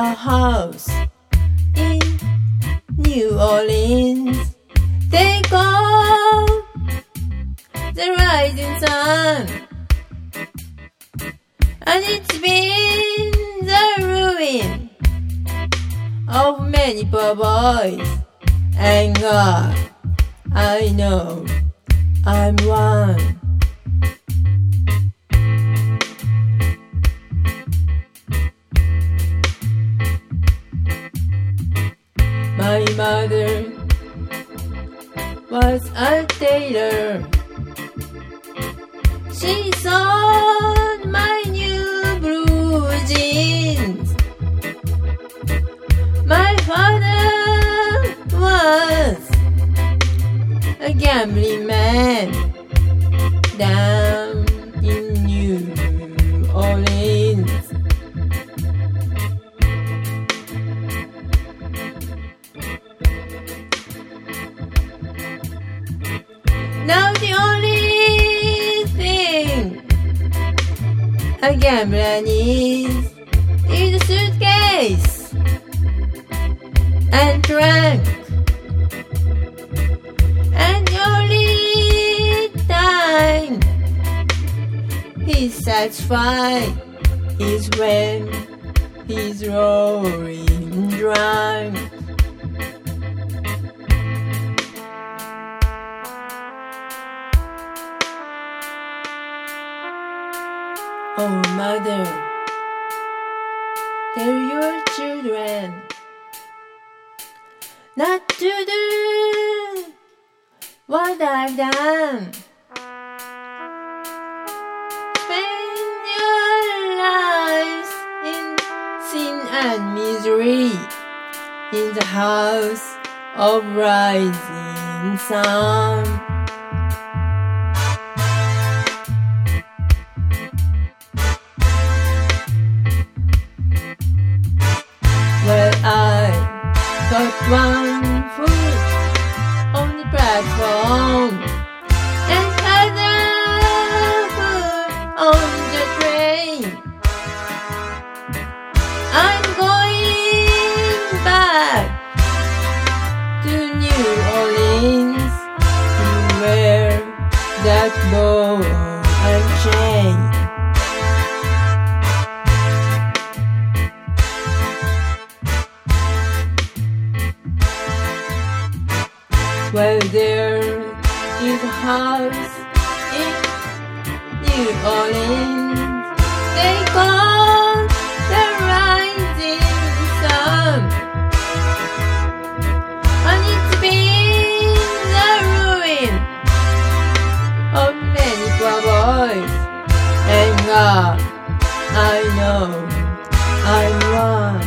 a house in New Orleans. Take on the rising sun, and it's been the ruin of many poor boys. And God, I know I'm one. My mother was a tailor. She sewed my new blue jeans. My father was a gambling man down in New Orleans. Now the only thing a gambler needs is a suitcase and trunk, and the only time he's satisfied is when he's roaring drunk. Oh, mother, tell your children not to do what I've done. Spend your lives in sin and misery in the house of rising sun. Well, I got one foot on the platform and other foot on the train. I'm going back to New Orleans to wear that ball and chain. Well, there is a house in New Orleans. They call the rising sun, and it's been the ruin of many poor boys. And God, I know I'm one.